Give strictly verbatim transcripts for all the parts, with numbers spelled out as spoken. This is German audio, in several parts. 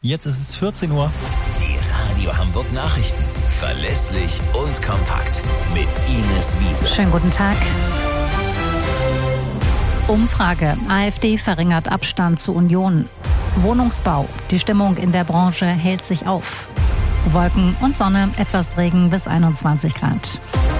Jetzt ist es vierzehn Uhr. Die Radio Hamburg Nachrichten. Verlässlich und kompakt. Mit Ines Wiese. Schönen guten Tag. Umfrage. AfD verringert Abstand zu Union. Wohnungsbau. Die Stimmung in der Branche hält sich auf. Wolken und Sonne, etwas Regen bis einundzwanzig Grad.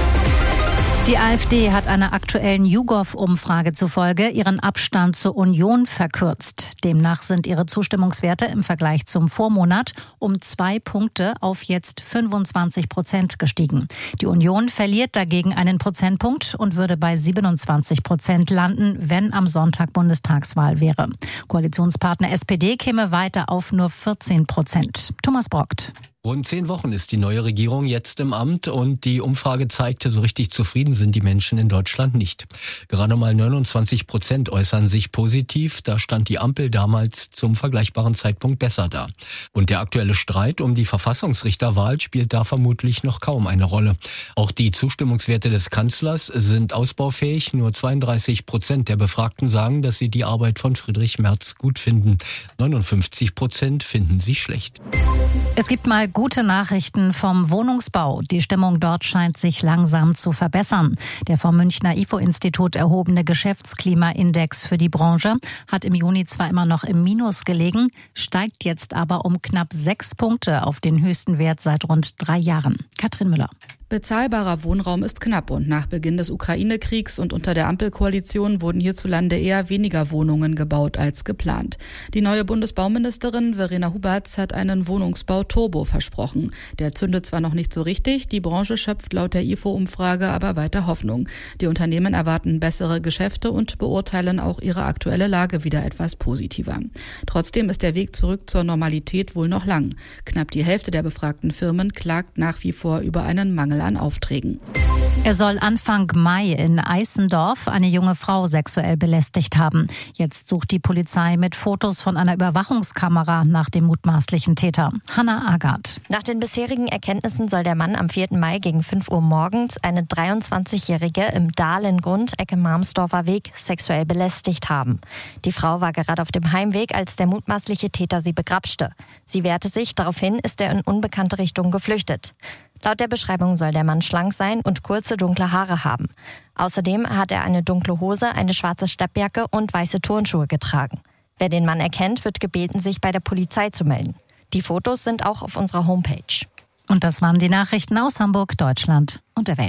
Die AfD hat einer aktuellen YouGov-Umfrage zufolge ihren Abstand zur Union verkürzt. Demnach sind ihre Zustimmungswerte im Vergleich zum Vormonat um zwei Punkte auf jetzt fünfundzwanzig Prozent gestiegen. Die Union verliert dagegen einen Prozentpunkt und würde bei siebenundzwanzig Prozent landen, wenn am Sonntag Bundestagswahl wäre. Koalitionspartner S P D käme weiter auf nur vierzehn Prozent. Thomas Brockt. Rund zehn Wochen ist die neue Regierung jetzt im Amt und die Umfrage zeigte, so richtig zufrieden sind die Menschen in Deutschland nicht. Gerade mal neunundzwanzig Prozent äußern sich positiv, da stand die Ampel damals zum vergleichbaren Zeitpunkt besser da. Und der aktuelle Streit um die Verfassungsrichterwahl spielt da vermutlich noch kaum eine Rolle. Auch die Zustimmungswerte des Kanzlers sind ausbaufähig. Nur zweiunddreißig Prozent der Befragten sagen, dass sie die Arbeit von Friedrich Merz gut finden. neunundfünfzig Prozent finden sie schlecht. Es gibt mal gute Nachrichten vom Wohnungsbau. Die Stimmung dort scheint sich langsam zu verbessern. Der vom Münchner I F O-Institut erhobene Geschäftsklimaindex für die Branche hat im Juni zwar immer noch im Minus gelegen, steigt jetzt aber um knapp sechs Punkte auf den höchsten Wert seit rund drei Jahren. Katrin Müller. Bezahlbarer Wohnraum ist knapp und nach Beginn des Ukraine-Kriegs und unter der Ampelkoalition wurden hierzulande eher weniger Wohnungen gebaut als geplant. Die neue Bundesbauministerin Verena Huberts hat einen Wohnungsbau-Turbo versprochen. Der zündet zwar noch nicht so richtig, die Branche schöpft laut der I F O-Umfrage aber weiter Hoffnung. Die Unternehmen erwarten bessere Geschäfte und beurteilen auch ihre aktuelle Lage wieder etwas positiver. Trotzdem ist der Weg zurück zur Normalität wohl noch lang. Knapp die Hälfte der befragten Firmen klagt nach wie vor über einen Mangel an Aufträgen. Er soll Anfang Mai in Eissendorf eine junge Frau sexuell belästigt haben. Jetzt sucht die Polizei mit Fotos von einer Überwachungskamera nach dem mutmaßlichen Täter. Hannah Agard. Nach den bisherigen Erkenntnissen soll der Mann am vierten Mai gegen fünf Uhr morgens eine dreiundzwanzigjährige im Dahlengrund, Ecke Marmsdorfer Weg, sexuell belästigt haben. Die Frau war gerade auf dem Heimweg, als der mutmaßliche Täter sie begrapschte. Sie wehrte sich, daraufhin ist er in unbekannte Richtung geflüchtet. Laut der Beschreibung soll der Mann schlank sein und kurze, dunkle Haare haben. Außerdem hat er eine dunkle Hose, eine schwarze Steppjacke und weiße Turnschuhe getragen. Wer den Mann erkennt, wird gebeten, sich bei der Polizei zu melden. Die Fotos sind auch auf unserer Homepage. Und das waren die Nachrichten aus Hamburg, Deutschland und der Welt.